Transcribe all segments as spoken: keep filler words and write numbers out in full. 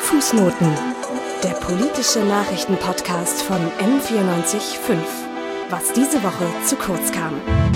Fußnoten, der politische Nachrichtenpodcast von M vierundneunzig Komma fünf. Was diese Woche zu kurz kam.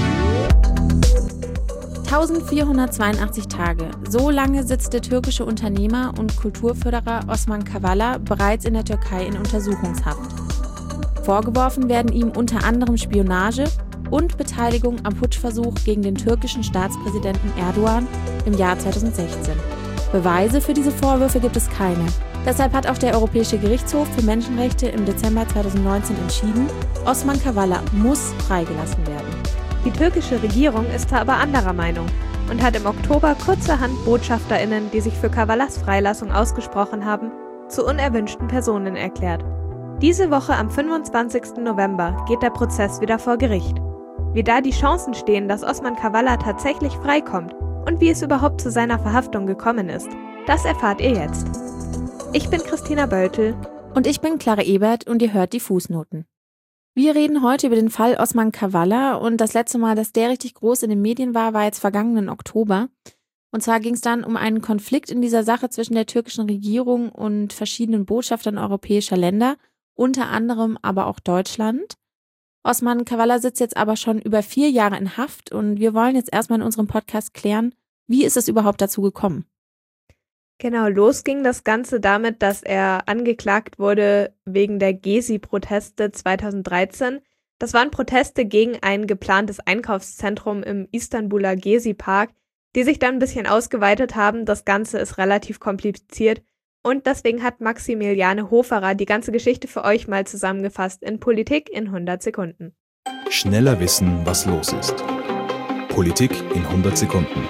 eintausendvierhundertzweiundachtzig Tage. So lange sitzt der türkische Unternehmer und Kulturförderer Osman Kavala bereits in der Türkei in Untersuchungshaft. Vorgeworfen werden ihm unter anderem Spionage und Beteiligung am Putschversuch gegen den türkischen Staatspräsidenten Erdogan im Jahr zweitausendsechzehn. Beweise für diese Vorwürfe gibt es keine. Deshalb hat auch der Europäische Gerichtshof für Menschenrechte im Dezember zweitausendneunzehn entschieden, Osman Kavala muss freigelassen werden. Die türkische Regierung ist da aber anderer Meinung und hat im Oktober kurzerhand BotschafterInnen, die sich für Kavalas Freilassung ausgesprochen haben, zu unerwünschten Personen erklärt. Diese Woche am fünfundzwanzigsten November geht der Prozess wieder vor Gericht. Wie da die Chancen stehen, dass Osman Kavala tatsächlich freikommt und wie es überhaupt zu seiner Verhaftung gekommen ist, das erfahrt ihr jetzt. Ich bin Christina Böltel. Und ich bin Clara Ebert und ihr hört die Fußnoten. Wir reden heute über den Fall Osman Kavala und das letzte Mal, dass der richtig groß in den Medien war, war jetzt vergangenen Oktober. Und zwar ging es dann um einen Konflikt in dieser Sache zwischen der türkischen Regierung und verschiedenen Botschaftern europäischer Länder, unter anderem aber auch Deutschland. Osman Kavala sitzt jetzt aber schon über vier Jahre in Haft und wir wollen jetzt erstmal in unserem Podcast klären, wie ist es überhaupt dazu gekommen? Genau, los ging das Ganze damit, dass er angeklagt wurde wegen der Gezi-Proteste zweitausenddreizehn. Das waren Proteste gegen ein geplantes Einkaufszentrum im Istanbuler Gezi-Park, die sich dann ein bisschen ausgeweitet haben. Das Ganze ist relativ kompliziert und deswegen hat Maximiliane Hoferer die ganze Geschichte für euch mal zusammengefasst in Politik in hundert Sekunden. Schneller wissen, was los ist. Politik in hundert Sekunden.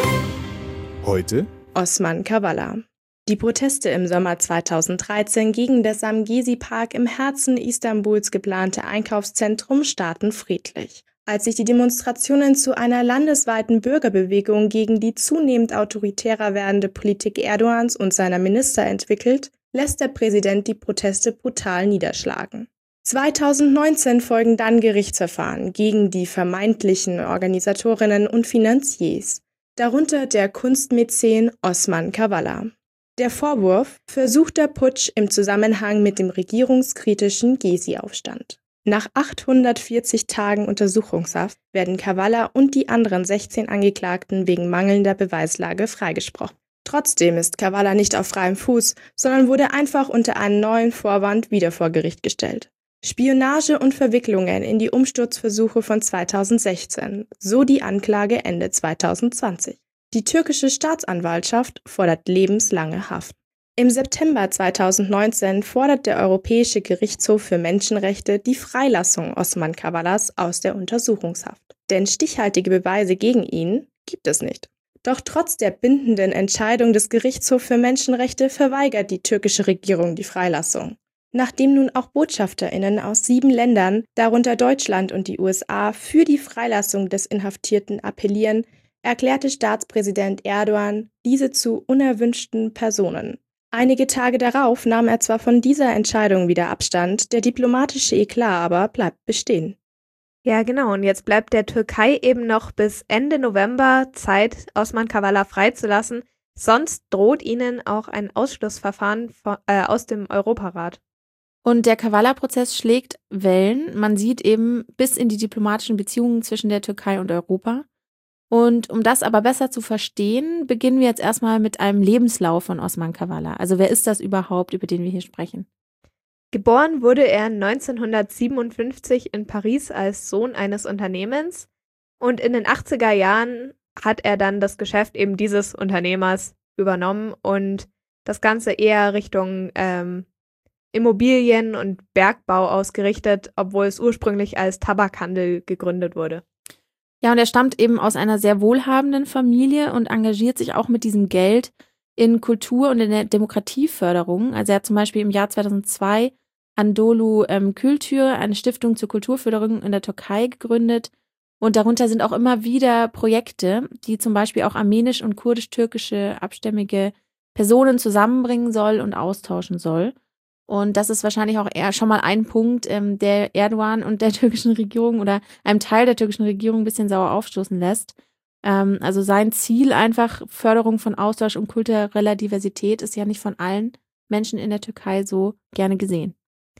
Heute Osman Kavala. Die Proteste im Sommer zweitausenddreizehn gegen das am Gezi-Park im Herzen Istanbuls geplante Einkaufszentrum starten friedlich. Als sich die Demonstrationen zu einer landesweiten Bürgerbewegung gegen die zunehmend autoritärer werdende Politik Erdogans und seiner Minister entwickelt, lässt der Präsident die Proteste brutal niederschlagen. zweitausendneunzehn folgen dann Gerichtsverfahren gegen die vermeintlichen Organisatorinnen und Finanziers, darunter der Kunstmäzen Osman Kavala. Der Vorwurf: versuchter Putsch im Zusammenhang mit dem regierungskritischen Gezi-Aufstand. Nach achthundertvierzig Tagen Untersuchungshaft werden Kavala und die anderen sechzehn Angeklagten wegen mangelnder Beweislage freigesprochen. Trotzdem ist Kavala nicht auf freiem Fuß, sondern wurde einfach unter einem neuen Vorwand wieder vor Gericht gestellt. Spionage und Verwicklungen in die Umsturzversuche von zweitausendsechzehn, so die Anklage Ende zweitausendzwanzig. Die türkische Staatsanwaltschaft fordert lebenslange Haft. Im September zweitausendneunzehn fordert der Europäische Gerichtshof für Menschenrechte die Freilassung Osman Kavalas aus der Untersuchungshaft. Denn stichhaltige Beweise gegen ihn gibt es nicht. Doch trotz der bindenden Entscheidung des Gerichtshofs für Menschenrechte verweigert die türkische Regierung die Freilassung. Nachdem nun auch BotschafterInnen aus sieben Ländern, darunter Deutschland und die U S A, für die Freilassung des Inhaftierten appellieren, erklärte Staatspräsident Erdogan diese zu unerwünschten Personen. Einige Tage darauf nahm er zwar von dieser Entscheidung wieder Abstand, der diplomatische Eklat aber bleibt bestehen. Ja, genau. Und jetzt bleibt der Türkei eben noch bis Ende November Zeit, Osman Kavala freizulassen. Sonst droht ihnen auch ein Ausschlussverfahren von, äh, aus dem Europarat. Und der Kavala-Prozess schlägt Wellen. Man sieht eben bis in die diplomatischen Beziehungen zwischen der Türkei und Europa. Und um das aber besser zu verstehen, beginnen wir jetzt erstmal mit einem Lebenslauf von Osman Kavala. Also wer ist das überhaupt, über den wir hier sprechen? Geboren wurde er neunzehnhundertsiebenundfünfzig in Paris als Sohn eines Unternehmens und in den achtziger Jahren hat er dann das Geschäft eben dieses Unternehmers übernommen und das Ganze eher Richtung ähm, Immobilien und Bergbau ausgerichtet, obwohl es ursprünglich als Tabakhandel gegründet wurde. Ja, und er stammt eben aus einer sehr wohlhabenden Familie und engagiert sich auch mit diesem Geld in Kultur und in der Demokratieförderung. Also er hat zum Beispiel im Jahr zweitausendzwei Anadolu ähm, Kültür, eine Stiftung zur Kulturförderung in der Türkei, gegründet. Und darunter sind auch immer wieder Projekte, die zum Beispiel auch armenisch- und kurdisch-türkische abstämmige Personen zusammenbringen soll und austauschen soll. Und das ist wahrscheinlich auch eher schon mal ein Punkt, ähm, der Erdogan und der türkischen Regierung oder einem Teil der türkischen Regierung ein bisschen sauer aufstoßen lässt. Ähm, also sein Ziel einfach, Förderung von Austausch und kultureller Diversität, ist ja nicht von allen Menschen in der Türkei so gerne gesehen?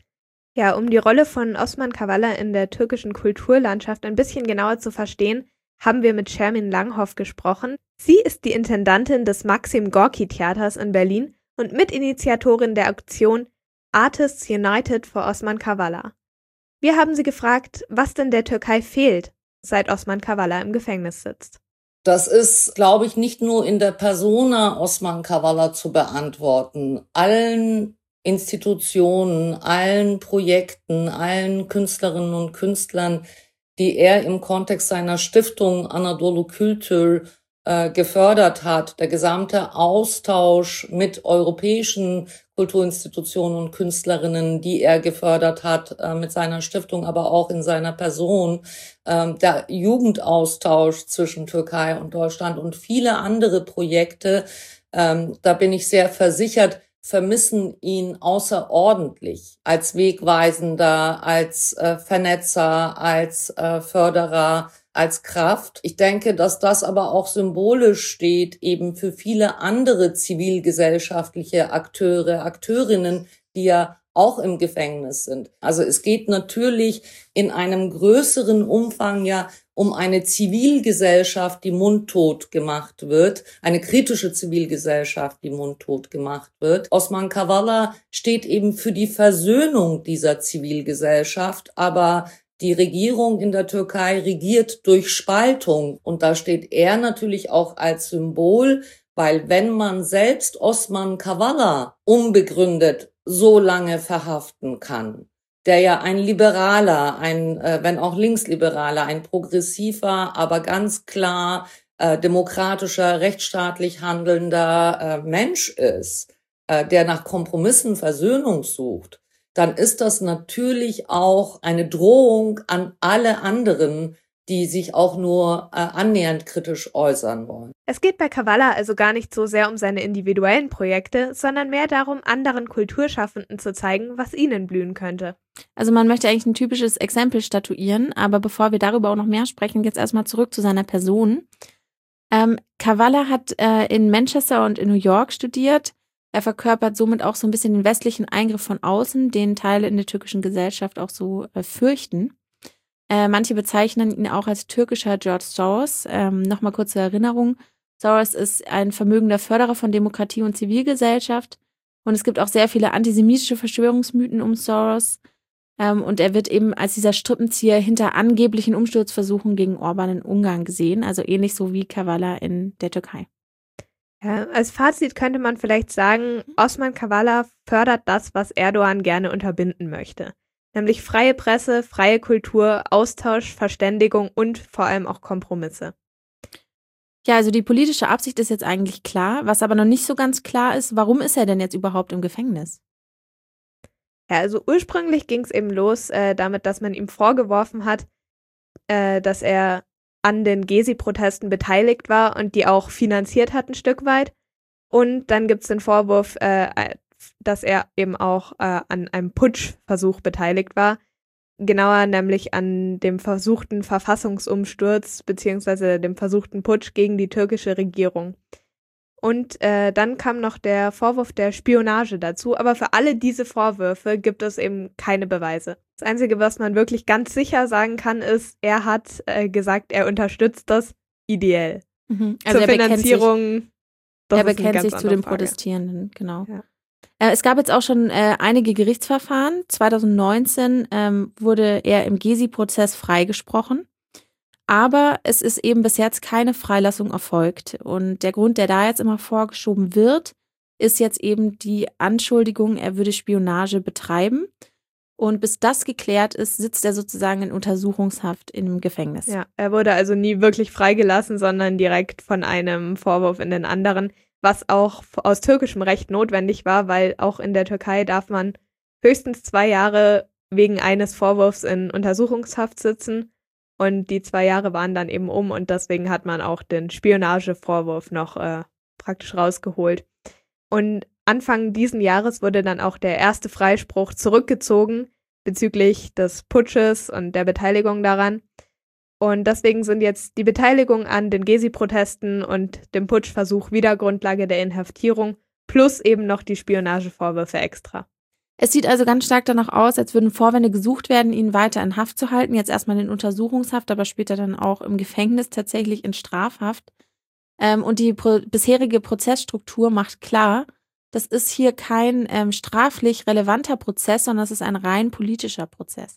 Ja, um die Rolle von Osman Kavala in der türkischen Kulturlandschaft ein bisschen genauer zu verstehen, haben wir mit Shermin Langhoff gesprochen. Sie ist die Intendantin des Maxim Gorki Theaters in Berlin und Mitinitiatorin der Aktion Artists United for Osman Kavala. Wir haben sie gefragt, was denn der Türkei fehlt, seit Osman Kavala im Gefängnis sitzt. Das ist, glaube ich, nicht nur in der Persona Osman Kavala zu beantworten. Allen Institutionen, allen Projekten, allen Künstlerinnen und Künstlern, die er im Kontext seiner Stiftung Anadolu Kültür äh, gefördert hat, der gesamte Austausch mit europäischen Kulturinstitutionen und Künstlerinnen, die er gefördert hat, äh, mit seiner Stiftung, aber auch in seiner Person, äh, der Jugendaustausch zwischen Türkei und Deutschland und viele andere Projekte, äh, da bin ich sehr versichert, vermissen ihn außerordentlich als Wegweisender, als äh, Vernetzer, als äh, Förderer, als Kraft. Ich denke, dass das aber auch symbolisch steht eben für viele andere zivilgesellschaftliche Akteure, Akteurinnen, die ja auch im Gefängnis sind. Also es geht natürlich in einem größeren Umfang ja um eine Zivilgesellschaft, die mundtot gemacht wird, eine kritische Zivilgesellschaft, die mundtot gemacht wird. Osman Kavala steht eben für die Versöhnung dieser Zivilgesellschaft, aber die Regierung in der Türkei regiert durch Spaltung. Und da steht er natürlich auch als Symbol, weil wenn man selbst Osman Kavala unbegründet so lange verhaften kann, der ja ein liberaler, ein, äh, wenn auch linksliberaler, ein progressiver, aber ganz klar äh, demokratischer, rechtsstaatlich handelnder äh, Mensch ist, äh, der nach Kompromissen Versöhnung sucht, dann ist das natürlich auch eine Drohung an alle anderen, die sich auch nur äh, annähernd kritisch äußern wollen. Es geht bei Kavala also gar nicht so sehr um seine individuellen Projekte, sondern mehr darum, anderen Kulturschaffenden zu zeigen, was ihnen blühen könnte. Also man möchte eigentlich ein typisches Exempel statuieren, aber bevor wir darüber auch noch mehr sprechen, jetzt erstmal zurück zu seiner Person. Ähm, Kavala hat äh, in Manchester und in New York studiert. Er verkörpert somit auch so ein bisschen den westlichen Eingriff von außen, den Teile in der türkischen Gesellschaft auch so äh, fürchten. Äh, manche bezeichnen ihn auch als türkischer George Soros. Ähm, Nochmal kurze Erinnerung. Soros ist ein vermögender Förderer von Demokratie und Zivilgesellschaft. Und es gibt auch sehr viele antisemitische Verschwörungsmythen um Soros. Ähm, und er wird eben als dieser Strippenzieher hinter angeblichen Umsturzversuchen gegen Orban in Ungarn gesehen. Also ähnlich so wie Kavala in der Türkei. Ja, als Fazit könnte man vielleicht sagen, Osman Kavala fördert das, was Erdogan gerne unterbinden möchte. Nämlich freie Presse, freie Kultur, Austausch, Verständigung und vor allem auch Kompromisse. Ja, also die politische Absicht ist jetzt eigentlich klar. Was aber noch nicht so ganz klar ist, warum ist er denn jetzt überhaupt im Gefängnis? Ja, also ursprünglich ging es eben los äh, damit, dass man ihm vorgeworfen hat, äh, dass er an den Gezi-Protesten beteiligt war und die auch finanziert hat ein Stück weit. Und dann gibt es den Vorwurf, äh, dass er eben auch äh, an einem Putschversuch beteiligt war. Genauer nämlich an dem versuchten Verfassungsumsturz beziehungsweise dem versuchten Putsch gegen die türkische Regierung. Und äh, dann kam noch der Vorwurf der Spionage dazu. Aber für alle diese Vorwürfe gibt es eben keine Beweise. Das Einzige, was man wirklich ganz sicher sagen kann, ist, er hat äh, gesagt, er unterstützt das ideell. Mhm. Also Zur er Finanzierung. Sich, er bekennt sich zu den Frage. Protestierenden, genau. Ja. Äh, es gab jetzt auch schon äh, einige Gerichtsverfahren. zwanzig neunzehn ähm, wurde er im Gezi-Prozess freigesprochen. Aber es ist eben bis jetzt keine Freilassung erfolgt. Und der Grund, der da jetzt immer vorgeschoben wird, ist jetzt eben die Anschuldigung, er würde Spionage betreiben. Und bis das geklärt ist, sitzt er sozusagen in Untersuchungshaft im Gefängnis. Ja, er wurde also nie wirklich freigelassen, sondern direkt von einem Vorwurf in den anderen, was auch aus türkischem Recht notwendig war, weil auch in der Türkei darf man höchstens zwei Jahre wegen eines Vorwurfs in Untersuchungshaft sitzen. Und die zwei Jahre waren dann eben um und deswegen hat man auch den Spionagevorwurf noch äh, praktisch rausgeholt. Und Anfang diesen Jahres wurde dann auch der erste Freispruch zurückgezogen bezüglich des Putsches und der Beteiligung daran. Und deswegen sind jetzt die Beteiligung an den Gezi-Protesten und dem Putschversuch wieder Grundlage der Inhaftierung plus eben noch die Spionagevorwürfe extra. Es sieht also ganz stark danach aus, als würden Vorwände gesucht werden, ihn weiter in Haft zu halten. Jetzt erstmal in Untersuchungshaft, aber später dann auch im Gefängnis, tatsächlich in Strafhaft. Ähm, und die pro- bisherige Prozessstruktur macht klar, das ist hier kein ähm, straflich relevanter Prozess, sondern es ist ein rein politischer Prozess.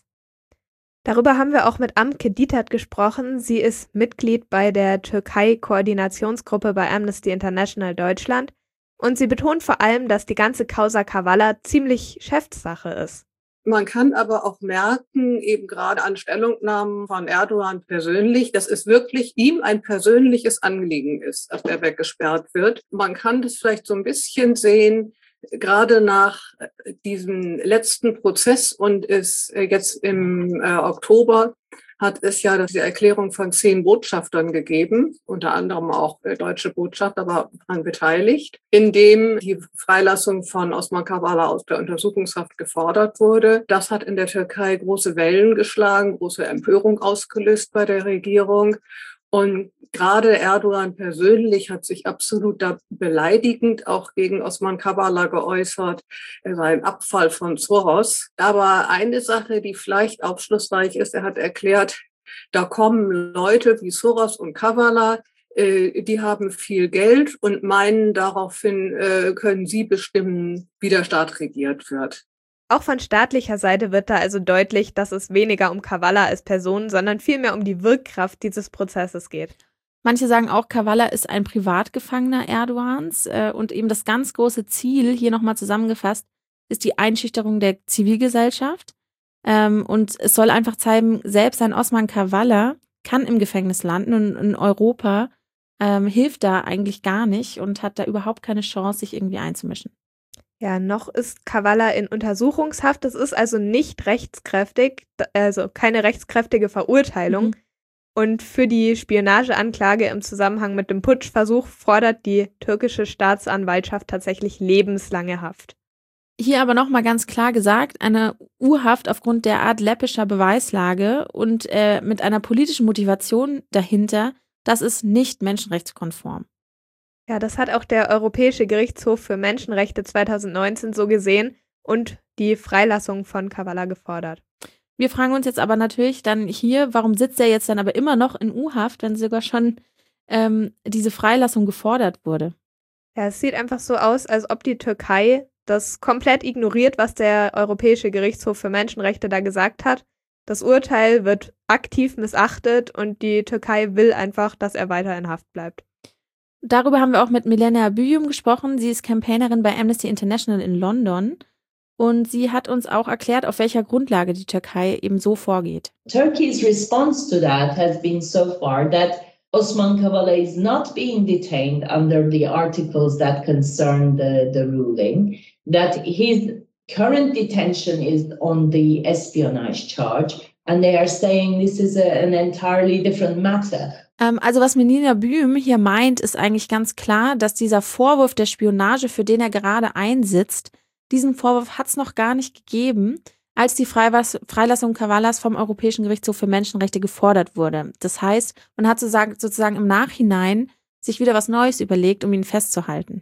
Darüber haben wir auch mit Amke Dietert gesprochen. Sie ist Mitglied bei der Türkei-Koordinationsgruppe bei Amnesty International Deutschland. Und sie betont vor allem, dass die ganze Causa Kavala ziemlich Chefsache ist. Man kann aber auch merken, eben gerade an Stellungnahmen von Erdogan persönlich, dass es wirklich ihm ein persönliches Anliegen ist, dass er weggesperrt wird. Man kann das vielleicht so ein bisschen sehen, gerade nach diesem letzten Prozess und es jetzt im äh, Oktober hat es ja die Erklärung von zehn Botschaftern gegeben, unter anderem auch äh, deutsche Botschafter war daran beteiligt, in dem die Freilassung von Osman Kavala aus der Untersuchungshaft gefordert wurde. Das hat in der Türkei große Wellen geschlagen, große Empörung ausgelöst bei der Regierung. Und gerade Erdogan persönlich hat sich absolut da beleidigend auch gegen Osman Kavala geäußert, sein Abfall von Soros. Aber eine Sache, die vielleicht aufschlussreich ist, er hat erklärt, da kommen Leute wie Soros und Kavala, äh, die haben viel Geld und meinen, daraufhin äh, können sie bestimmen, wie der Staat regiert wird. Auch von staatlicher Seite wird da also deutlich, dass es weniger um Kavala als Person, sondern vielmehr um die Wirkkraft dieses Prozesses geht. Manche sagen auch, Kavala ist ein Privatgefangener Erdogans äh, und eben das ganz große Ziel, hier nochmal zusammengefasst, ist die Einschüchterung der Zivilgesellschaft. Ähm, und es soll einfach zeigen, selbst ein Osman Kavala kann im Gefängnis landen und in Europa ähm, hilft da eigentlich gar nicht und hat da überhaupt keine Chance, sich irgendwie einzumischen. Ja, noch ist Kavala in Untersuchungshaft. Das ist also nicht rechtskräftig, also keine rechtskräftige Verurteilung. Mhm. Und für die Spionageanklage im Zusammenhang mit dem Putschversuch fordert die türkische Staatsanwaltschaft tatsächlich lebenslange Haft. Hier aber nochmal ganz klar gesagt, eine U-Haft aufgrund derart läppischer Beweislage und äh, mit einer politischen Motivation dahinter, das ist nicht menschenrechtskonform. Ja, das hat auch der Europäische Gerichtshof für Menschenrechte zweitausendneunzehn so gesehen und die Freilassung von Kavala gefordert. Wir fragen uns jetzt aber natürlich dann hier, warum sitzt er jetzt dann aber immer noch in U-Haft, wenn sogar schon ähm, diese Freilassung gefordert wurde? Ja, es sieht einfach so aus, als ob die Türkei das komplett ignoriert, was der Europäische Gerichtshof für Menschenrechte da gesagt hat. Das Urteil wird aktiv missachtet und die Türkei will einfach, dass er weiter in Haft bleibt. Darüber haben wir auch mit Milena Büyüm gesprochen. Sie ist Campaignerin bei Amnesty International in London. Und sie hat uns auch erklärt, auf welcher Grundlage die Türkei eben so vorgeht. Turkey's response to that has been so far that Osman Kavala is not being detained under the articles that concern the, the ruling, that his current detention is on the espionage charge, and they are saying this is a, an entirely different matter. Ähm, also was Milena Büyüm hier meint, ist eigentlich ganz klar, dass dieser Vorwurf der Spionage, für den er gerade einsitzt, diesen Vorwurf hat es noch gar nicht gegeben, als die Freilassung Kavalas vom Europäischen Gerichtshof für Menschenrechte gefordert wurde. Das heißt, man hat sozusagen im Nachhinein sich wieder was Neues überlegt, um ihn festzuhalten.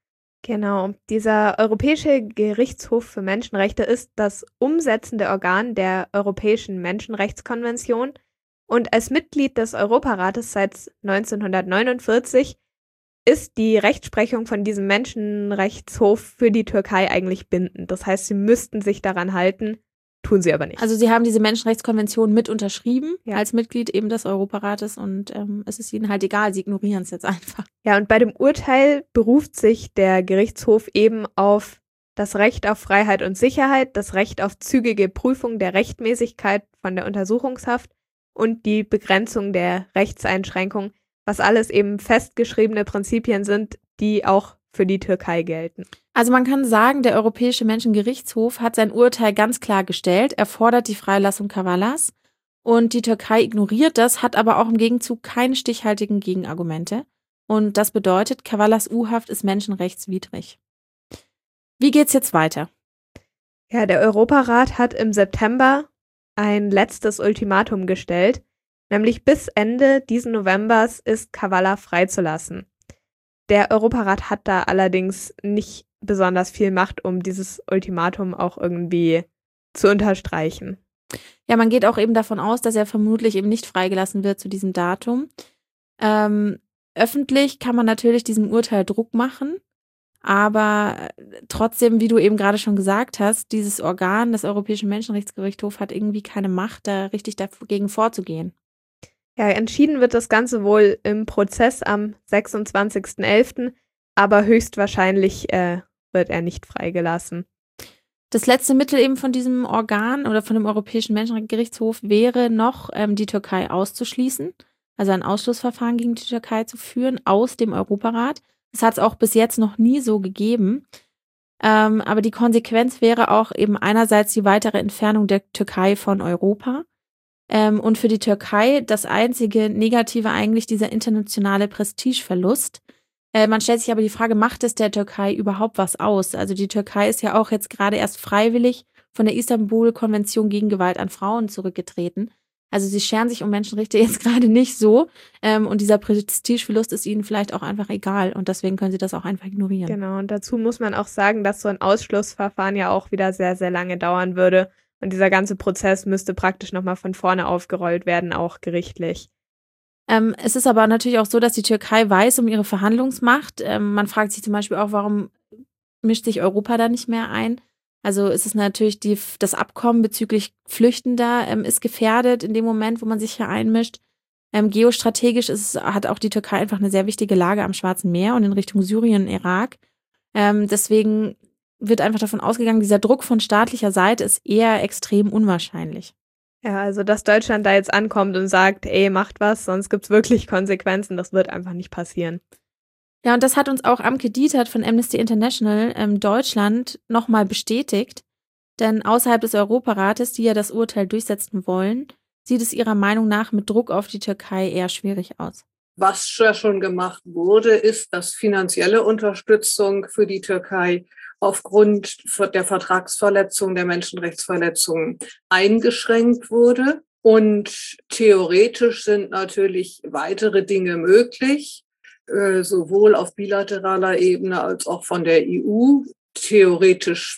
Genau. Dieser Europäische Gerichtshof für Menschenrechte ist das umsetzende Organ der Europäischen Menschenrechtskonvention und als Mitglied des Europarates seit neunzehnhundertneunundvierzig ist die Rechtsprechung von diesem Menschenrechtshof für die Türkei eigentlich bindend. Das heißt, sie müssten sich daran halten, tun sie aber nicht. Also sie haben diese Menschenrechtskonvention mit unterschrieben, ja, als Mitglied eben des Europarates und ähm, es ist ihnen halt egal, sie ignorieren es jetzt einfach. Ja, und bei dem Urteil beruft sich der Gerichtshof eben auf das Recht auf Freiheit und Sicherheit, das Recht auf zügige Prüfung der Rechtmäßigkeit von der Untersuchungshaft und die Begrenzung der Rechtseinschränkung, was alles eben festgeschriebene Prinzipien sind, die auch für die Türkei gelten. Also man kann sagen, der Europäische Menschengerichtshof hat sein Urteil ganz klar gestellt. Er fordert die Freilassung Kavalas und die Türkei ignoriert das, hat aber auch im Gegenzug keine stichhaltigen Gegenargumente. Und das bedeutet, Kavalas U-Haft ist menschenrechtswidrig. Wie geht's jetzt weiter? Ja, der Europarat hat im September ein letztes Ultimatum gestellt. Nämlich bis Ende diesen Novembers ist Kavala freizulassen. Der Europarat hat da allerdings nicht besonders viel Macht, um dieses Ultimatum auch irgendwie zu unterstreichen. Ja, man geht auch eben davon aus, dass er vermutlich eben nicht freigelassen wird zu diesem Datum. Ähm, öffentlich kann man natürlich diesem Urteil Druck machen, aber trotzdem, wie du eben gerade schon gesagt hast, dieses Organ, das Europäische Menschenrechtsgerichtshof, hat irgendwie keine Macht, da richtig dagegen vorzugehen. Ja, entschieden wird das Ganze wohl im Prozess am sechsundzwanzigsten elften, aber höchstwahrscheinlich äh, wird er nicht freigelassen. Das letzte Mittel eben von diesem Organ oder von dem Europäischen Menschenrechtsgerichtshof wäre noch, ähm, die Türkei auszuschließen, also ein Ausschlussverfahren gegen die Türkei zu führen aus dem Europarat. Das hat es auch bis jetzt noch nie so gegeben. Ähm, aber die Konsequenz wäre auch eben einerseits die weitere Entfernung der Türkei von Europa. Ähm, und für die Türkei das einzige Negative eigentlich dieser internationale Prestigeverlust. Äh, man stellt sich aber die Frage, macht es der Türkei überhaupt was aus? Also die Türkei ist ja auch jetzt gerade erst freiwillig von der Istanbul-Konvention gegen Gewalt an Frauen zurückgetreten. Also sie scheren sich um Menschenrechte jetzt gerade nicht so. Ähm, und dieser Prestigeverlust ist ihnen vielleicht auch einfach egal. Und deswegen können sie das auch einfach ignorieren. Genau, und dazu muss man auch sagen, dass so ein Ausschlussverfahren ja auch wieder sehr, sehr lange dauern würde. Und dieser ganze Prozess müsste praktisch nochmal von vorne aufgerollt werden, auch gerichtlich. Ähm, es ist aber natürlich auch so, dass die Türkei weiß um ihre Verhandlungsmacht. Ähm, man fragt sich zum Beispiel auch, warum mischt sich Europa da nicht mehr ein? Also ist es natürlich, die, das Abkommen bezüglich Flüchtender ähm, ist gefährdet in dem Moment, wo man sich hier einmischt. Ähm, geostrategisch ist, hat auch die Türkei einfach eine sehr wichtige Lage am Schwarzen Meer und in Richtung Syrien und Irak. Ähm, deswegen wird einfach davon ausgegangen, dieser Druck von staatlicher Seite ist eher extrem unwahrscheinlich. Ja, also dass Deutschland da jetzt ankommt und sagt, ey, macht was, sonst gibt's wirklich Konsequenzen, das wird einfach nicht passieren. Ja, und das hat uns auch Amke Dietert von Amnesty International ähm, Deutschland nochmal bestätigt. Denn außerhalb des Europarates, die ja das Urteil durchsetzen wollen, sieht es ihrer Meinung nach mit Druck auf die Türkei eher schwierig aus. Was schon gemacht wurde, ist, dass finanzielle Unterstützung für die Türkei aufgrund der Vertragsverletzung, der Menschenrechtsverletzungen eingeschränkt wurde. Und theoretisch sind natürlich weitere Dinge möglich, sowohl auf bilateraler Ebene als auch von der E U. Theoretisch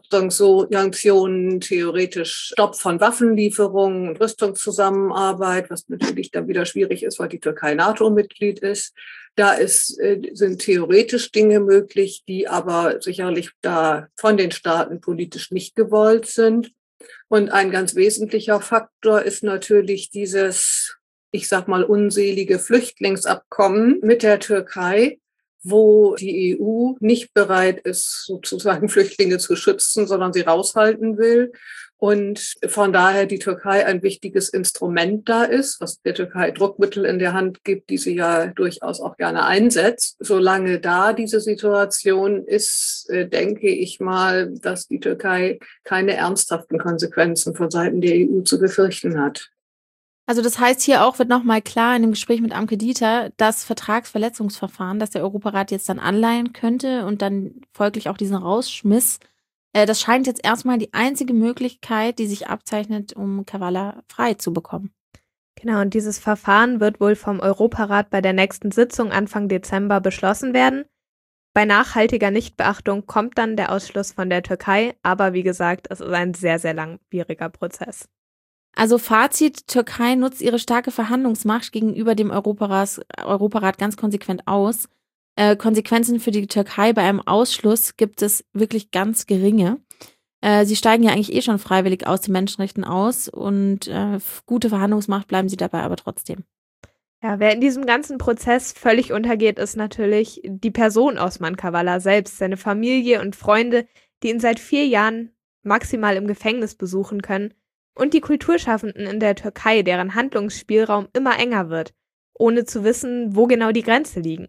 Wirtschaftssanktionen, theoretisch Stopp von Waffenlieferungen und Rüstungszusammenarbeit, was natürlich dann wieder schwierig ist, weil die Türkei NATO-Mitglied ist. Da ist, sind theoretisch Dinge möglich, die aber sicherlich da von den Staaten politisch nicht gewollt sind. Und ein ganz wesentlicher Faktor ist natürlich dieses, ich sag mal, unselige Flüchtlingsabkommen mit der Türkei, wo die E U nicht bereit ist, sozusagen Flüchtlinge zu schützen, sondern sie raushalten will. Und von daher die Türkei ein wichtiges Instrument da ist, was der Türkei Druckmittel in der Hand gibt, die sie ja durchaus auch gerne einsetzt. Solange da diese Situation ist, denke ich mal, dass die Türkei keine ernsthaften Konsequenzen von Seiten der E U zu befürchten hat. Also das heißt, hier auch wird nochmal klar in dem Gespräch mit Amke Dietert, das Vertragsverletzungsverfahren, das der Europarat jetzt dann anleihen könnte und dann folglich auch diesen Rausschmiss, äh, das scheint jetzt erstmal die einzige Möglichkeit, die sich abzeichnet, um Kavala frei zu bekommen. Genau, und dieses Verfahren wird wohl vom Europarat bei der nächsten Sitzung Anfang Dezember beschlossen werden. Bei nachhaltiger Nichtbeachtung kommt dann der Ausschluss von der Türkei, aber wie gesagt, es ist ein sehr, sehr langwieriger Prozess. Also Fazit, Türkei nutzt ihre starke Verhandlungsmacht gegenüber dem Europarat, Europarat ganz konsequent aus. Äh, Konsequenzen für die Türkei bei einem Ausschluss gibt es wirklich ganz geringe. Äh, sie steigen ja eigentlich eh schon freiwillig aus den Menschenrechten aus und äh, gute Verhandlungsmacht bleiben sie dabei aber trotzdem. Ja, wer in diesem ganzen Prozess völlig untergeht, ist natürlich die Person Osman Kavala selbst, seine Familie und Freunde, die ihn seit vier Jahren maximal im Gefängnis besuchen können. Und die Kulturschaffenden in der Türkei, deren Handlungsspielraum immer enger wird, ohne zu wissen, wo genau die Grenze liegen.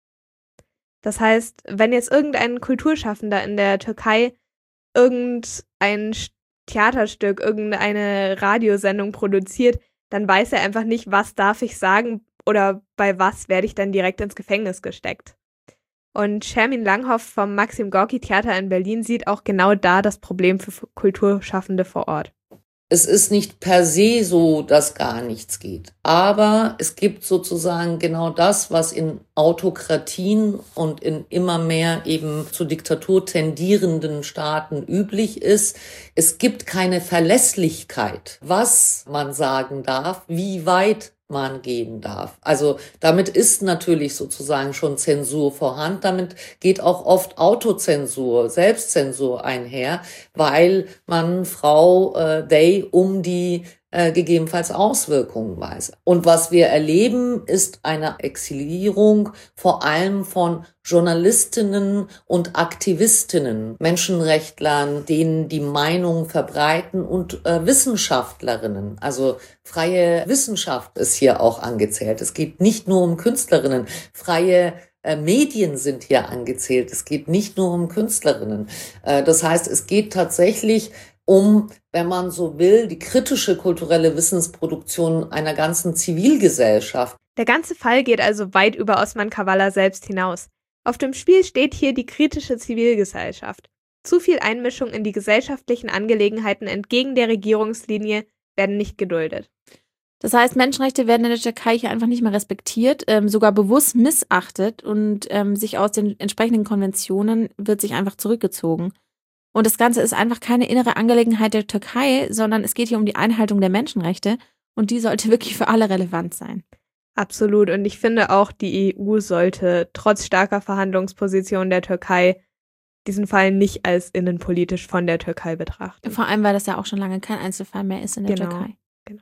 Das heißt, wenn jetzt irgendein Kulturschaffender in der Türkei irgendein Theaterstück, irgendeine Radiosendung produziert, dann weiß er einfach nicht, was darf ich sagen oder bei was werde ich dann direkt ins Gefängnis gesteckt. Und Shermin Langhoff vom Maxim Gorki Theater in Berlin sieht auch genau da das Problem für Kulturschaffende vor Ort. Es ist nicht per se so, dass gar nichts geht. Aber es gibt sozusagen genau das, was in Autokratien und in immer mehr eben zu Diktatur tendierenden Staaten üblich ist. Es gibt keine Verlässlichkeit, was man sagen darf, wie weit man gehen darf. Also damit ist natürlich sozusagen schon Zensur vorhanden. Damit geht auch oft Autozensur, Selbstzensur einher, weil man Frau äh, they um die äh, gegebenenfalls Auswirkungen weiß. Und was wir erleben, ist eine Exilierung vor allem von Journalistinnen und Aktivistinnen, Menschenrechtlern, denen die Meinung verbreiten und äh, Wissenschaftlerinnen. Also freie Wissenschaft ist hier auch angezählt. Es geht nicht nur um Künstlerinnen. Freie äh, Medien sind hier angezählt. Es geht nicht nur um Künstlerinnen. Äh, das heißt, es geht tatsächlich um, wenn man so will, die kritische kulturelle Wissensproduktion einer ganzen Zivilgesellschaft. Der ganze Fall geht also weit über Osman Kavala selbst hinaus. Auf dem Spiel steht hier die kritische Zivilgesellschaft. Zu viel Einmischung in die gesellschaftlichen Angelegenheiten entgegen der Regierungslinie werden nicht geduldet. Das heißt, Menschenrechte werden in der Türkei hier einfach nicht mehr respektiert, ähm, sogar bewusst missachtet und ähm, sich aus den entsprechenden Konventionen wird sich einfach zurückgezogen. Und das Ganze ist einfach keine innere Angelegenheit der Türkei, sondern es geht hier um die Einhaltung der Menschenrechte und die sollte wirklich für alle relevant sein. Absolut. Und ich finde auch, die E U sollte trotz starker Verhandlungsposition der Türkei diesen Fall nicht als innenpolitisch von der Türkei betrachten. Vor allem, weil das ja auch schon lange kein Einzelfall mehr ist in der genau. Türkei. Genau.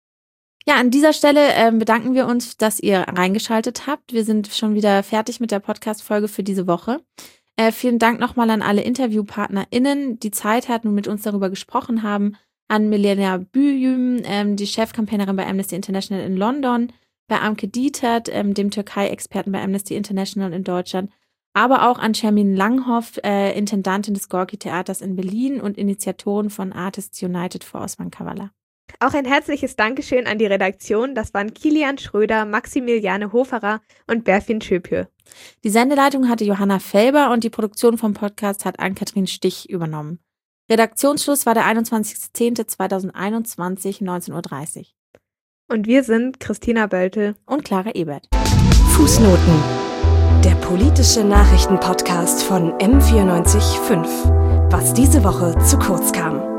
Ja, an dieser Stelle äh, bedanken wir uns, dass ihr reingeschaltet habt. Wir sind schon wieder fertig mit der Podcast-Folge für diese Woche. Äh, vielen Dank nochmal an alle InterviewpartnerInnen, die Zeit hatten und mit uns darüber gesprochen haben. An Milena Büyüm, ähm, die Chefkampaignerin bei Amnesty International in London, bei Amke Dietert, ähm, dem Türkei-Experten bei Amnesty International in Deutschland, aber auch an Shermin Langhoff, äh, Intendantin des Gorki-Theaters in Berlin und Initiatorin von Artists United for Osman Kavala. Auch ein herzliches Dankeschön an die Redaktion. Das waren Kilian Schröder, Maximiliane Hoferer und Berfin Schöpje. Die Sendeleitung hatte Johanna Felber und die Produktion vom Podcast hat Ann-Kathrin Stich übernommen. Redaktionsschluss war der einundzwanzigster zehnter zweitausendeinundzwanzig, neunzehn Uhr dreißig. Und wir sind Christina Böltel und Clara Ebert. Fußnoten. Der politische Nachrichtenpodcast von M vierundneunzig Komma fünf. Was diese Woche zu kurz kam.